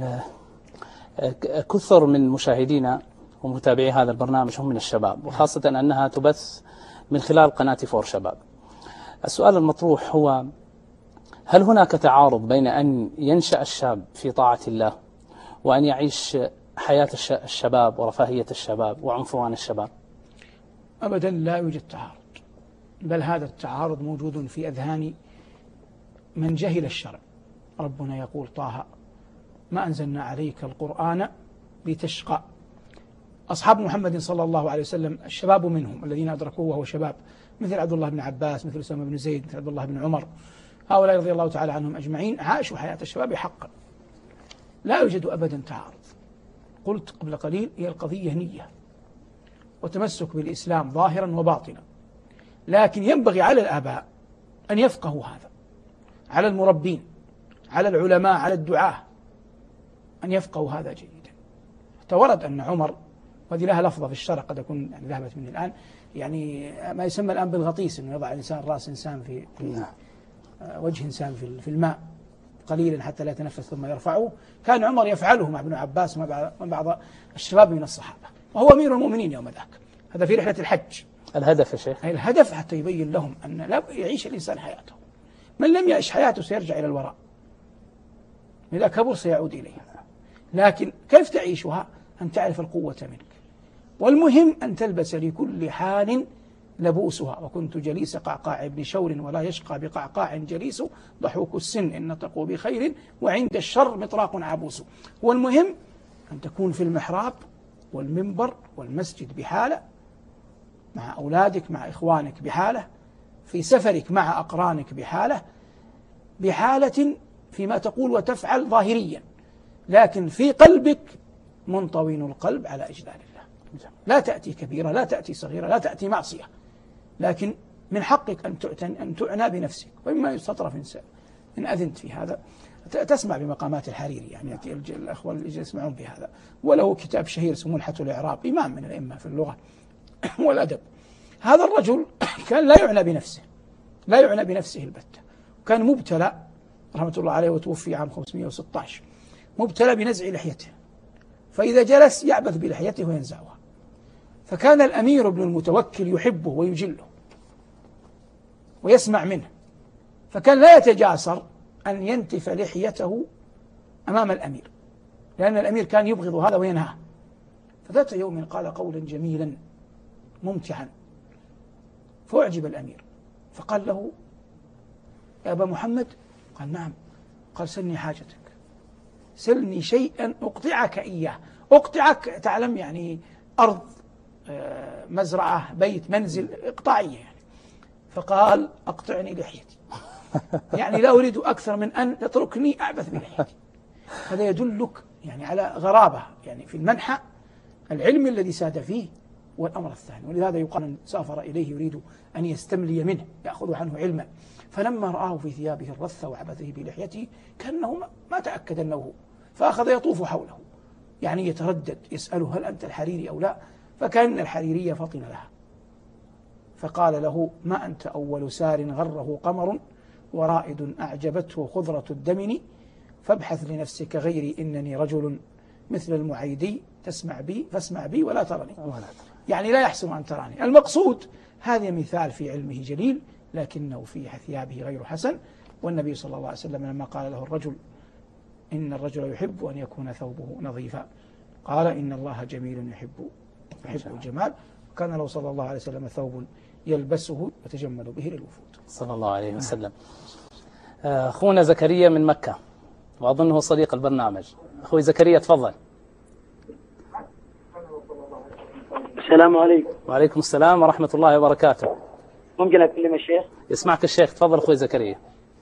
Speaker 1: كثر من مشاهدينا ومتابعي هذا البرنامج هم من الشباب، وخاصة أنها تبث من خلال قناة فور شباب. السؤال المطروح هو: هل هناك تعارض بين أن ينشأ الشاب في طاعة الله وأن يعيش حياة الشباب ورفاهية الشباب وعنفوان الشباب؟
Speaker 2: أبدا لا يوجد تعارض، بل هذا التعارض موجود في أذهان من جهل الشرع. ربنا يقول: طه ما أنزلنا عليك القرآن لتشقى. أصحاب محمد صلى الله عليه وسلم الشباب منهم الذين أدركوه وهو شباب، مثل عبد الله بن عباس، مثل أسامة بن زيد، مثل عبد الله بن عمر، هؤلاء رضي الله تعالى عنهم أجمعين عاشوا حياة الشباب حقا. لا يوجد أبدا تعارض. قلت قبل قليل هي القضية نية وتمسك بالإسلام ظاهرا وباطنا، لكن ينبغي على الآباء أن يفقهوا هذا، على المربين، على العلماء، على الدعاة، أن يفقهوا هذا جيدا. ورد أن عمر، وهذه لها لفظة في الشرع قد أكون يعني ذهبت مني الآن، يعني ما يسمى الآن بالغطيس، أنه يضع الإنسان رأس إنسان في وجه إنسان في الماء قليلا حتى لا يتنفس ثم يرفعه. كان عمر يفعله مع ابن عباس ومع بعض الشباب من الصحابة، وهو أمير المؤمنين يوم ذاك. هذا في رحلة الحج.
Speaker 1: الهدف يا شيخ؟
Speaker 2: الهدف حتى يبين لهم أن لا يعيش الإنسان حياته، من لم يعيش حياته سيرجع إلى الوراء، إذا كبر سيعود إليها. لكن كيف تعيشها؟ أن تعرف القوة منك، والمهم أن تلبس لكل حال لبوسها. وكنت جليس قعقاع بن شور ولا يشقى بقعقاع جليس، ضحوك السن إن نطقوا بخير وعند الشر مطراق عبوس. والمهم أن تكون في المحراب والمنبر والمسجد بحالة، مع أولادك مع إخوانك بحالة، في سفرك مع أقرانك بحالة فيما تقول وتفعل ظاهريا، لكن في قلبك منطوي القلب على إجلال الله. لا تأتي كبيرة، لا تأتي صغيرة، لا تأتي معصية، لكن من حقك أن تعنى بنفسك، وإما يستطرف إنسان إن أذنت في هذا. تسمع بمقامات الحريري، يعني الأخوة اللي يسمعون بهذا، وله كتاب شهير اسمه ملحة الإعراب، إمام من الأئمة في اللغة والأدب. هذا الرجل كان لا يعنى بنفسه البتة، وكان مبتلى رحمة الله عليه وتوفي عام 516، مبتلى بنزع لحيته، فإذا جلس يعبث بلحيته وينزعها. فكان الأمير ابن المتوكل يحبه ويجله ويسمع منه، فكان لا يتجاسر أن ينتف لحيته أمام الأمير، لأن الأمير كان يبغض هذا وينهاه. فذات يوم قال قولا جميلا ممتعا فأعجب الأمير، فقال له: يا أبا محمد. قال: نعم. قال: سلني حاجتك، سلني شيئا أقطعك إياه. أقطعك تعلم يعني أرض، مزرعة، بيت، منزل، إقطاعية يعني. فقال: أقطعني لحيتي، يعني لا أريد أكثر من أن تتركني أعبث بلحيتي. هذا يدلك يعني على غرابة يعني في المنحى العلم الذي ساد فيه والأمر الثاني. ولهذا يقال أن سافر إليه يريد أن يستملي منه، يأخذ عنه علما، فلما رآه في ثيابه الرثة وعبثه بلحيته كأنه ما تأكد أنه، فأخذ يطوف حوله يعني يتردد، يسأله: هل أنت الحريري أو لا؟ فكان الحريري فطن لها، فقال له: ما أنت أول سار غره قمر ورائد أعجبته خضرة الدمن، فابحث لنفسك غيري إنني رجل مثل المعيدي، فاسمع بي ولا ترني. يعني لا يحسن أن تراني. المقصود هذا مثال في علمه جليل، لكنه في ثيابه غير حسن. والنبي صلى الله عليه وسلم لما قال له الرجل: إن الرجل يحب أن يكون ثوبه نظيفا، قال: إن الله جميل يحب الجمال. وكان له صلى الله عليه وسلم ثوب يلبسه وتجمل به للوفود
Speaker 1: صلى الله عليه وسلم. أخونا زكريا من مكة، وأظنه صديق البرنامج. أخوي زكريا تفضل.
Speaker 8: السلام عليكم.
Speaker 1: وعليكم السلام ورحمة الله وبركاته.
Speaker 8: ممكن أكلم الشيخ؟
Speaker 1: يسمعك الشيخ، تفضل أخوي زكريا.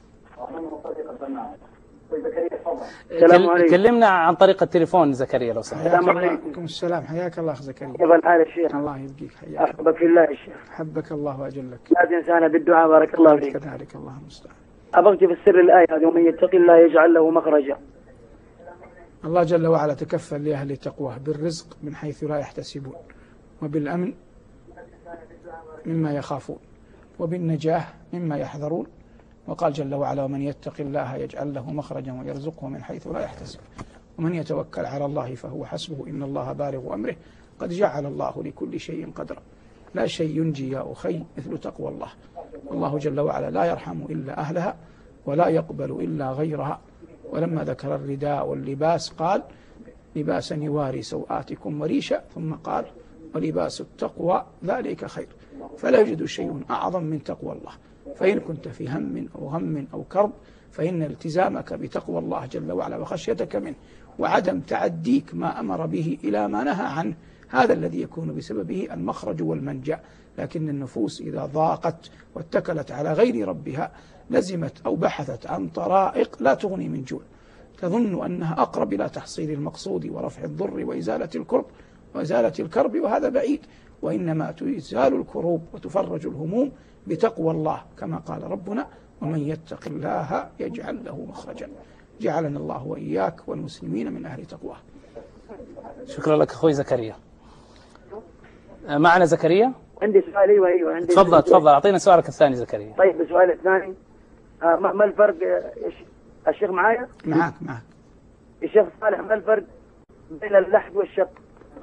Speaker 8: السلام عليكم.
Speaker 1: كلمنا عن طريق التليفون زكريا لو سمحت.
Speaker 2: السلام عليكم. السلام، حياك الله أخ زكريا.
Speaker 8: كيف الحال الشيخ؟
Speaker 2: الله يبقيك، حياك.
Speaker 8: أحبك في الله الشيخ.
Speaker 2: حبك الله وأجلك.
Speaker 8: لا تنسانا بالدعاء، بارك الله فيك.
Speaker 2: كذلك، الله المستعان.
Speaker 8: أبغت في السر الآية هذه: ومن يتق الله يجعل له مخرجا.
Speaker 2: الله جل وعلا تكفل لأهل التقوى بالرزق من حيث لا يحتسبون، وبالأمن مما يخافون، وبالنجاة مما يحذرون. وقال جل وعلا: ومن يتق الله يجعل له مخرجا ويرزقه من حيث لا يحتسب، ومن يتوكل على الله فهو حسبه، إن الله بالغ أمره، قد جعل الله لكل شيء قدرا. لا شيء ينجي يا أخي مثل تقوى الله. الله جل وعلا لا يرحم إلا أهلها ولا يقبل إلا غيرها. ولما ذكر الرداء واللباس قال: لباسا يواري سوآتكم وريشا، ثم قال: ولباس التقوى ذلك خير. فلا يوجد شيء أعظم من تقوى الله. فإن كنت في هم أو غم أو كرب، فإن التزامك بتقوى الله جل وعلا وخشيتك منه وعدم تعديك ما أمر به إلى ما نهى عنه، هذا الذي يكون بسببه المخرج والمنجأ. لكن النفوس إذا ضاقت واتكلت على غير ربها لزمت أو بحثت عن طرائق لا تغني من جوع، تظن أنها أقرب إلى تحصيل المقصود ورفع الضر وإزالة الكرب، وهذا بعيد. وإنما تزال الكروب وتفرج الهموم بتقوى الله، كما قال ربنا: ومن يتق الله يجعل له مخرجا. جعلنا الله وإياك والمسلمين من أهل تقواه.
Speaker 1: شكرا لك أخوي زكريا. معنا زكريا؟
Speaker 8: عندي سؤال. أيوة عندي.
Speaker 1: تفضل أعطينا سؤالك الثاني زكريا.
Speaker 8: طيب السؤال الثاني، ما الفرق الشيخ معايا؟
Speaker 2: معك
Speaker 8: الشيخ صالح، ما الفرق بين اللحد والشق؟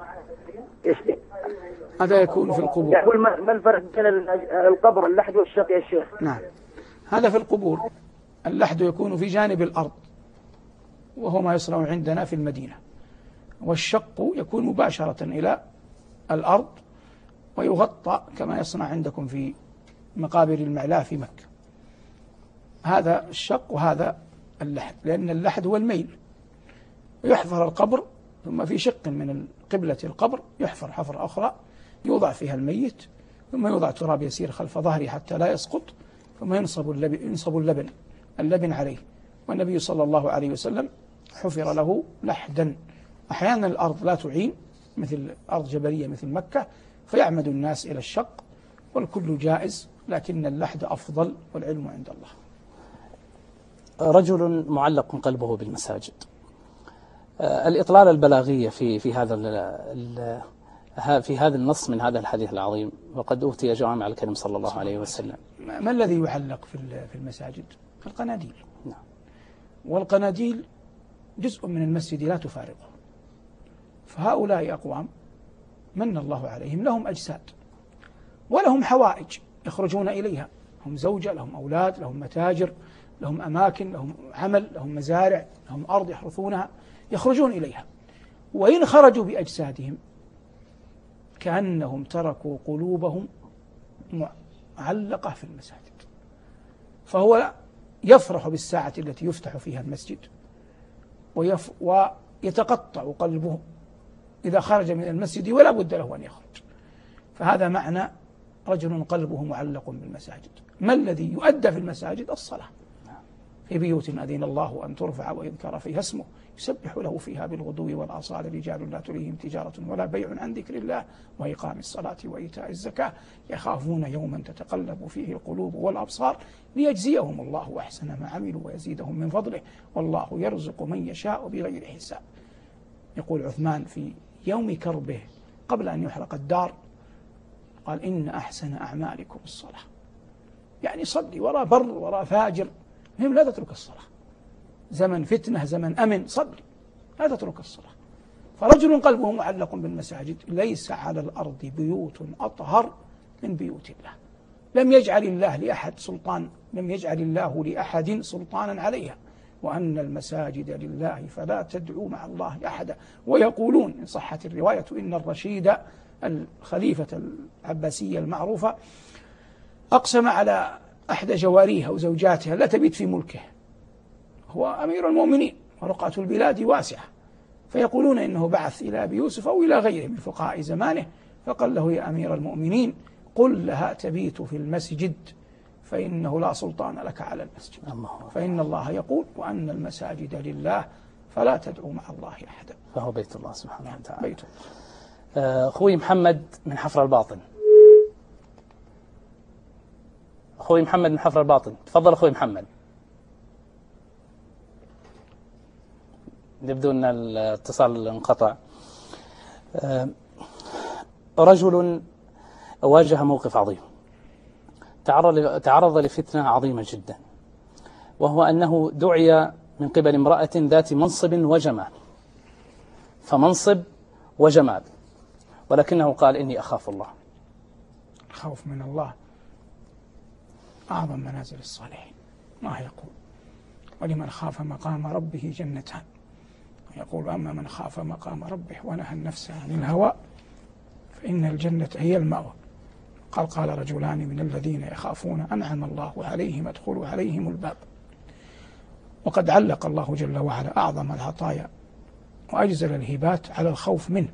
Speaker 2: هذا يكون في القبور.
Speaker 8: يقول ما الفرق بين القبر اللحد والشق يا شيخ؟
Speaker 2: نعم، هذا في القبور. اللحد يكون في جانب الأرض، وهو ما يصنع عندنا في المدينة. والشق يكون مباشرة إلى الأرض ويغطى كما يصنع عندكم في مقابر المعلاة في مكة. هذا الشق وهذا اللحد، لأن اللحد هو الميل، ويحفر القبر ثم في شق من قبلة القبر يحفر حفرة أخرى يوضع فيها الميت، ثم يوضع تراب يسير خلف ظهره حتى لا يسقط، ثم ينصب اللبن عليه. والنبي صلى الله عليه وسلم حفر له لحدا. أحيانا الأرض لا تعين، مثل أرض جبلية مثل مكة، فيعمد الناس إلى الشق، والكل جائز، لكن اللحد أفضل، والعلم عند الله.
Speaker 1: رجل معلق قلبه بالمساجد، الإطلالة البلاغية في هذا النص من هذا الحديث العظيم، وقد أوتي جوامع الكريم صلى الله عليه وسلم.
Speaker 2: ما الذي يعلق في المساجد؟ القناديل. نعم. والقناديل جزء من المسجد لا تفارقه. فهؤلاء أقوام من الله عليهم، لهم أجساد ولهم حوائج يخرجون إليها، هم زوجة، لهم أولاد، لهم متاجر، لهم أماكن، لهم عمل، لهم مزارع، لهم أرض يحرثونها، يخرجون إليها. وإن خرجوا بأجسادهم كأنهم تركوا قلوبهم معلقة في المساجد. فهو يفرح بالساعة التي يفتح فيها المسجد، ويتقطع قلبه إذا خرج من المسجد ولا بد له أن يخرج. فهذا معنى رجل قلبه معلق بالمساجد. ما الذي يؤدى في المساجد؟ الصلاة. في بيوت أذن الله أن ترفع ويذكر فيها اسمه يسبح له فيها بالغدو والآصال رجال لا تلهيهم تجارة ولا بيع عن ذكر الله وإقام الصلاة وإيتاء الزكاة يخافون يوما تتقلب فيه القلوب والأبصار ليجزيهم الله أحسن ما عملوا ويزيدهم من فضله والله يرزق من يشاء بغير حساب. يقول عثمان في يوم كربه قبل أن يحرق الدار، قال إن أحسن أعمالكم الصلاة. يعني صلي وراء بر وراء فاجر، مهم لا تترك الصلاة. زمن فتنة، زمن أمن، صلي لا تترك الصلاة. فرجل قلبه معلق بالمساجد. ليس على الأرض بيوت أطهر من بيوت الله. لم يجعل الله لأحد سلطان، لم يجعل الله لأحد سلطانا عليها، وأن المساجد لله فلا تدعوا مع الله أحدا. ويقولون إن صحت الرواية إن الرشيد الخليفة العباسية المعروفة أقسم على أحد جواريها وزوجاتها لا تبيت في ملكه، هو أمير المؤمنين ورقعة البلاد واسعة، فيقولون إنه بعث إلى أبي يوسف أو إلى غيره من فقهاء زمانه فقال له يا أمير المؤمنين قل لها تبيت في المسجد فإنه لا سلطان لك على المسجد، فإن الله يقول وأن المساجد لله فلا تدعوا مع الله أحدا.
Speaker 1: فهو بيت الله سبحانه وتعالى.
Speaker 2: بيته.
Speaker 1: أخوي محمد من حفر الباطن. أخوي محمد من حفر الباطن، تفضل أخوي محمد. يبدو أن الاتصال انقطع. رجل واجه موقف عظيم، تعرض لفتنة عظيمة جدا، وهو أنه دعي من قبل امرأة ذات منصب وجمال، فمنصب وجمال، ولكنه قال إني أخاف الله.
Speaker 2: الخوف من الله أعظم منازل الصالحين. الله يقول ولمن خاف مقام ربه جنتان، يقول أما من خاف مقام ربه ونهى النفس عن الهوى فإن الجنة هي المأوى. قال رجلان من الذين يخافون أنعم الله عليهم ادخلوا عليهم الباب. وقد علق الله جل وعلا أعظم العطايا وأجزل الهبات على الخوف منه،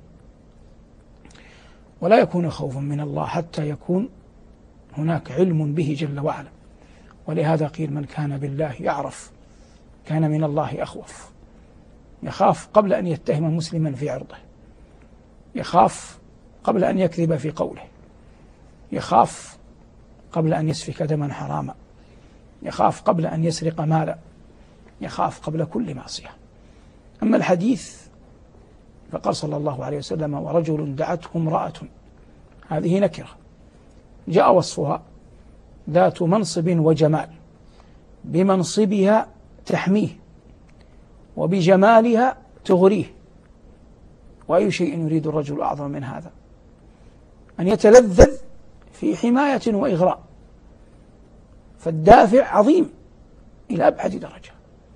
Speaker 2: ولا يكون خوف من الله حتى يكون هناك علم به جل وعلا. ولهذا قيل من كان بالله يعرف كان من الله أخوف. يخاف قبل أن يتهم مسلما في عرضه، يخاف قبل أن يكذب في قوله، يخاف قبل أن يسفك دما حراما، يخاف قبل أن يسرق مالا، يخاف قبل كل معصية. أما الحديث فقال صلى الله عليه وسلم ورجل دعته امرأة، هذه نكرة جاء وصفها ذات منصب وجمال، بمنصبها تحميه وبجمالها تغريه. وأي شيء يريد الرجل أعظم من هذا؟ أن يتلذذ في حماية وإغراء. فالدافع عظيم إلى أبعد درجة،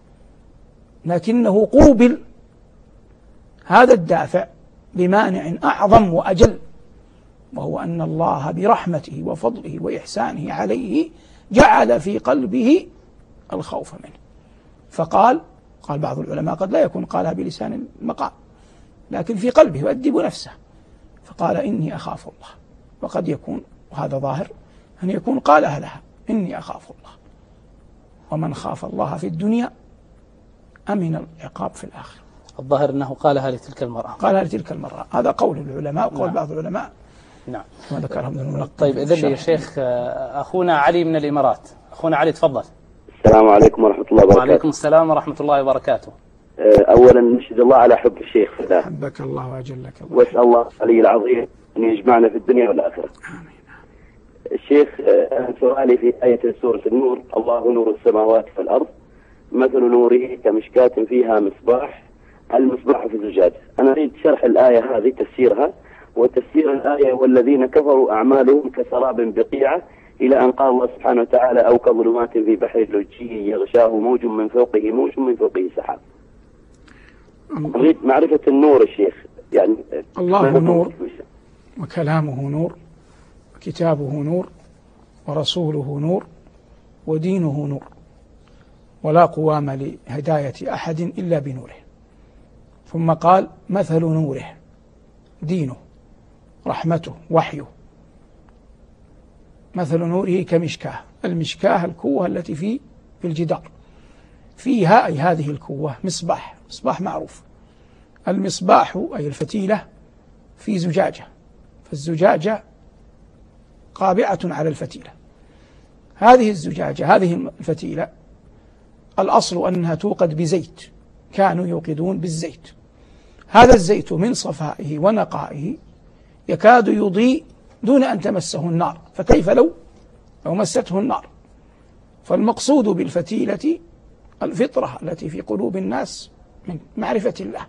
Speaker 2: لكنه قوبل هذا الدافع بمانع أعظم وأجل، وهو أن الله برحمته وفضله وإحسانه عليه جعل في قلبه الخوف منه. فقال بعض العلماء قد لا يكون قالها بلسان المقال، لكن في قلبه يؤدب نفسه، فقال إني أخاف الله. وقد يكون وهذا ظاهر أن يكون قالها لها إني أخاف الله، ومن خاف الله في الدنيا أمن العقاب في الآخرة.
Speaker 1: الظاهر أنه قالها لتلك المرأة.
Speaker 2: قالها لتلك المرأة، هذا قول العلماء وقول بعض العلماء.
Speaker 1: نعم.
Speaker 2: ما ذكرهم من الملقب.
Speaker 1: طيب إذن يا شيخ أخونا علي من الإمارات. أخونا علي تفضل.
Speaker 9: السلام عليكم ورحمة الله وبركاته.
Speaker 1: وعليكم السلام ورحمة الله وبركاته.
Speaker 9: أولا نشهد الله على حب الشيخ في الله.
Speaker 2: حبك الله وأجلك الله.
Speaker 9: وأسأل الله العلي العظيم أن يجمعنا في الدنيا والآخرة.
Speaker 2: آمين.
Speaker 9: الشيخ سؤالي في آية سورة النور: الله نور السماوات والأرض مثل نوره كمشكاة فيها مصباح، المصباح في زجاج. أنا أريد شرح الآية هذه، تفسيرها، وتفسير الآية: والذين كفروا أعمالهم كسراب بقيعة، إلى أن قال الله سبحانه وتعالى: أو كظلمات في بحر لجي يغشاه موج من فوقه موج من فوقه سحاب. أريد معرفة النور الشيخ، يعني
Speaker 2: الله نور وكلامه نور وكتابه نور ورسوله نور ودينه نور، ولا قوام لهداية أحد إلا بنوره. ثم قال: مثل نوره دينه رحمته وحيه. مثل نوره كمشكاة، المشكاة الكوة التي في الجدار، فيها أي هذه الكوة مصباح، مصباح معروف. المصباح أي الفتيلة في زجاجة، فالزجاجة قابعة على الفتيلة. هذه الزجاجة، هذه الفتيلة، الأصل أنها توقد بزيت، كانوا يوقدون بالزيت. هذا الزيت من صفائه ونقائه يكاد يضيء دون أن تمسه النار، فكيف لو مسته النار؟ فالمقصود بالفتيلة الفطرة التي في قلوب الناس من معرفة الله،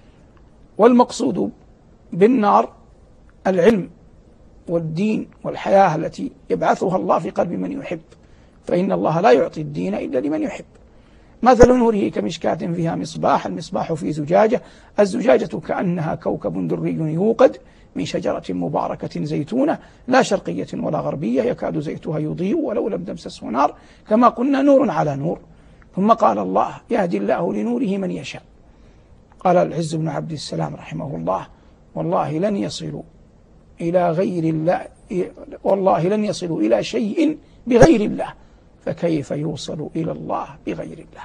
Speaker 2: والمقصود بالنار العلم والدين والحياة التي يبعثها الله في قلب من يحب، فإن الله لا يعطي الدين إلا لمن يحب. مثل نوره كمشكاة فيها مصباح، المصباح في زجاجة، الزجاجة كأنها كوكب دري يوقد من شجرة مباركة زيتونة لا شرقية ولا غربية يكاد زيتها يضيء ولو لم تمسسه نار، كما قلنا نور على نور. ثم قال الله: يهدي الله لنوره من يشاء. قال العز بن عبد السلام رحمه الله: والله لن يصلوا إلى غير الله، والله لن يصلوا إلى شيء بغير الله، فكيف يوصل إلى الله بغير الله؟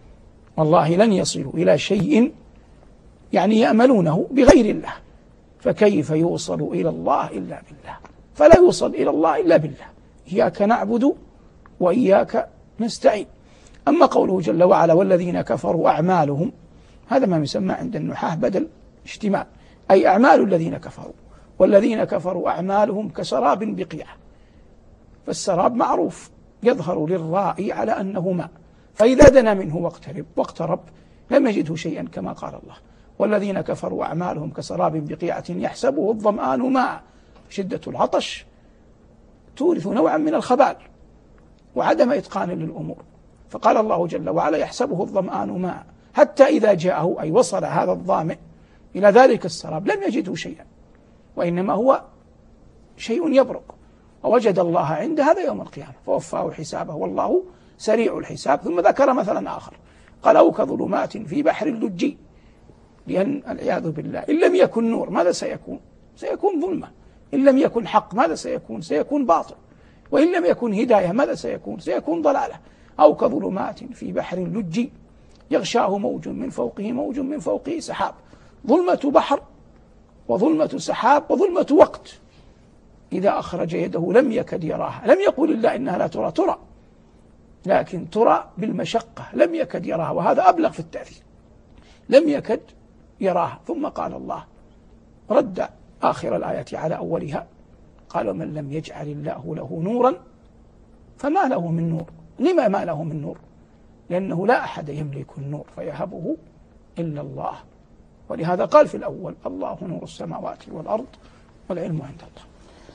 Speaker 2: والله لن يصلوا إلى شيء يعني يأملونه بغير الله، فكيف يوصل إلى الله إلا بالله؟ فلا يوصل إلى الله إلا بالله. إياك نعبد وإياك نستعين. أما قوله جل وعلا: والذين كفروا أعمالهم، هذا ما يسمى عند النحاة بدل اشتمال، أي أعمال الذين كفروا. والذين كفروا أعمالهم كسراب بقيعة، فالسراب معروف يظهر للرائي على أنه ماء، فإذا دنا منه واقترب لم يجده شيئا، كما قال الله: والذين كفروا أعمالهم كسراب بقيعة يحسبه الظمآن ماء. شدة العطش تورث نوعا من الخبال وعدم إتقان للأمور، فقال الله جل وعلا: يحسبه الظمآن ماء، حتى إذا جاءه أي وصل هذا الظامئ إلى ذلك السراب لم يجده شيئا، وإنما هو شيء يبرق، ووجد الله عند هذا يوم القيامة فوفاه حسابه والله سريع الحساب. ثم ذكر مثلا آخر قال: أو كظلمات في بحر لجي، لأن العياذ بالله إن لم يكن نور ماذا سيكون؟ سيكون ظلمة. إن لم يكن حق ماذا سيكون؟ سيكون باطل. وإن لم يكن هداية ماذا سيكون؟ سيكون ضلالة. أو كظلمات في بحر لجي يغشاه موج من فوقه موج من فوقه سحاب. ظلمة بحر وظلمة سحاب وظلمة وقت، إذا أخرج يده لم يكد يراها. لم يقل الله إنها لا ترى، ترى، لكن ترى بالمشقة، لم يكد يراها، وهذا أبلغ في التأثير، لم يكد يراها. ثم قال الله رد آخر الآية على أولها، قال: ومن لم يجعل الله له نورا فما له من نور. لما ما له من نور؟ لأنه لا أحد يملك النور فيهبه إلا الله، ولهذا قال في الأول: الله نور السماوات والأرض والعلم عند الله.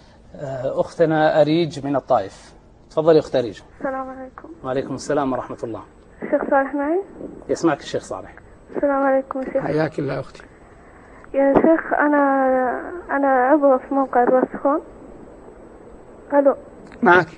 Speaker 1: أختنا أريج من الطائف، تفضلي أخت أريج.
Speaker 10: السلام عليكم.
Speaker 1: وعليكم السلام ورحمة الله.
Speaker 10: الشيخ صالح معي؟
Speaker 1: يسمعك الشيخ صالح.
Speaker 10: السلام عليكم شيخ.
Speaker 2: حياك الله أختي.
Speaker 10: يا شيخ أنا عضوة في موقع الواسخون. ألو
Speaker 2: معك.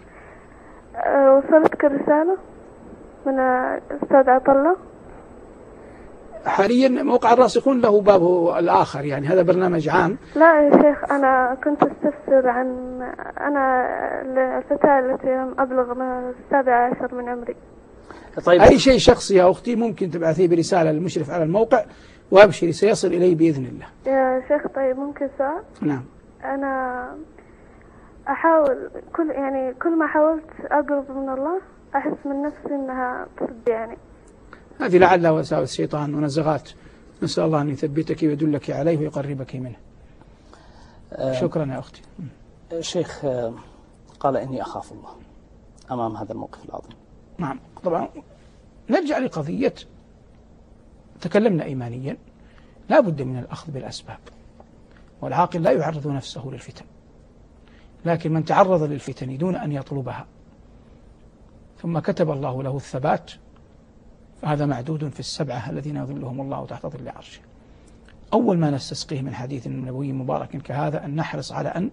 Speaker 10: وصلتك الرسالة من الأستاذ عطلة؟
Speaker 2: حاليا موقع الراسخون له بابه الآخر، يعني هذا برنامج عام.
Speaker 10: لا يا شيخ، أنا كنت أستفسر عن أنا الفتاة التي لم أبلغ من 17 من عمري.
Speaker 2: طيب أي شيء شخصي يا أختي ممكن تبعثيه برسالة للمشرف على الموقع، وأبشري سيصل إليه بإذن الله.
Speaker 10: يا شيخ طيب ممكن سؤال؟
Speaker 2: نعم.
Speaker 10: أنا أحاول كل ما حاولت أقرب من الله أحس من نفسي أنها تصدعني.
Speaker 2: هذه لعلها وساوس الشيطان ونزغات، نسأل الله أن يثبتك ويدلك عليه ويقربك منه. شكرا يا أختي.
Speaker 1: الشيخ قال إني أخاف الله أمام هذا الموقف العظيم.
Speaker 2: نعم طبعا نرجع لقضية تكلمنا إيمانيا، لا بد من الأخذ بالأسباب، والعاقل لا يعرض نفسه للفتن، لكن من تعرض للفتن دون أن يطلبها ثم كتب الله له الثبات فهذا معدود في السبعة الذين يظلهم الله تحت ظل عرشه. أول ما نستسقيه من حديث نبوي مبارك كهذا أن نحرص على أن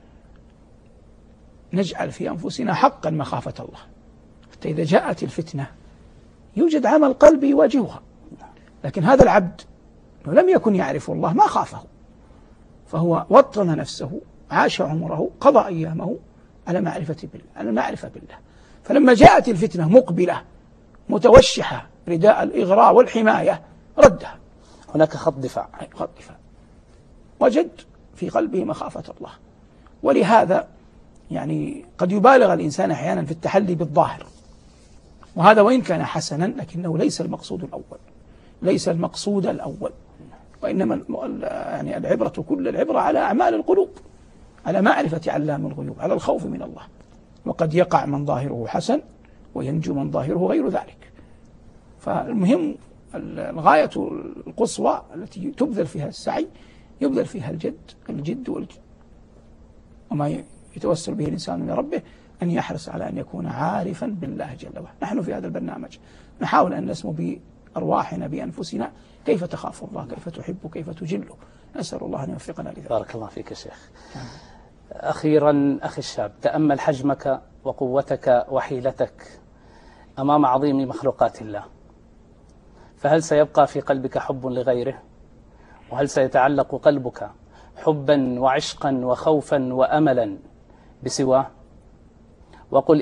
Speaker 2: نجعل في أنفسنا حقا مخافة الله، حتى إذا جاءت الفتنة يوجد عمل قلبي يواجهها. لكن هذا العبد لم يكن يعرف الله ما خافه، فهو وطن نفسه، عاش عمره، قضى أيامه على معرفة بالله، على المعرفة بالله. فلما جاءت الفتنة مقبلة متوشحة رداء الإغراء والحماية ردها.
Speaker 1: هناك خط دفاع،
Speaker 2: وجد في قلبه مخافة الله. ولهذا يعني قد يبالغ الإنسان أحيانا في التحلي بالظاهر، وهذا وإن كان حسنا لكنه ليس المقصود الأول، ليس المقصود الأول، وإنما يعني العبرة كل العبرة على أعمال القلوب، على معرفة علام الغيوب، على الخوف من الله. وقد يقع من ظاهره حسن وينجو من ظاهره غير ذلك. فالمهم الغاية القصوى التي تبذل فيها السعي يبذل فيها الجد والجد، وما يتوسل به الإنسان من ربه أن يحرص على أن يكون عارفا بالله جل وعلا. نحن في هذا البرنامج نحاول أن نسمو بأرواحنا بأنفسنا كيف تخاف الله، كيف تحبه، كيف تجله. نسأل الله أن يوفقنا لذلك.
Speaker 1: بارك الله فيك يا شيخ. أخيرا أخي الشاب، تأمل حجمك وقوتك وحيلتك أمام عظيم مخلوقات الله، فهل سيبقى في قلبك حب لغيره؟ وهل سيتعلق قلبك حبا وعشقا وخوفا وأملا بسواه؟ وقل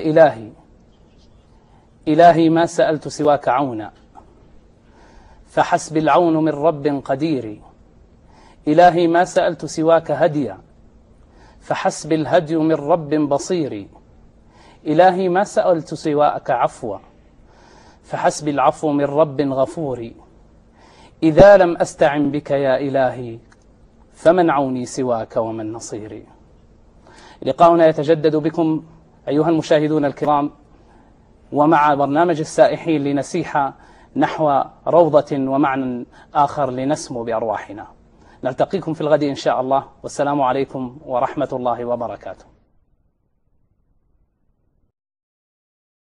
Speaker 1: إلهي ما سألت سواك عونا، فحسب العون من رب قدير. إلهي ما سألت سواك هديا، فحسب الهدي من رب بصير. إلهي ما سألت سواك عفوا، فحسب العفو من رب غفور. إذا لم أستعن بك يا إلهي فمن عوني سواك ومن نصيري. لقاؤنا يتجدد بكم أيها المشاهدون الكرام، ومع برنامج السائحين لنسيح نحو روضة ومعنى آخر لنسمو بأرواحنا. نلتقيكم في الغد إن شاء الله، والسلام عليكم ورحمة الله وبركاته.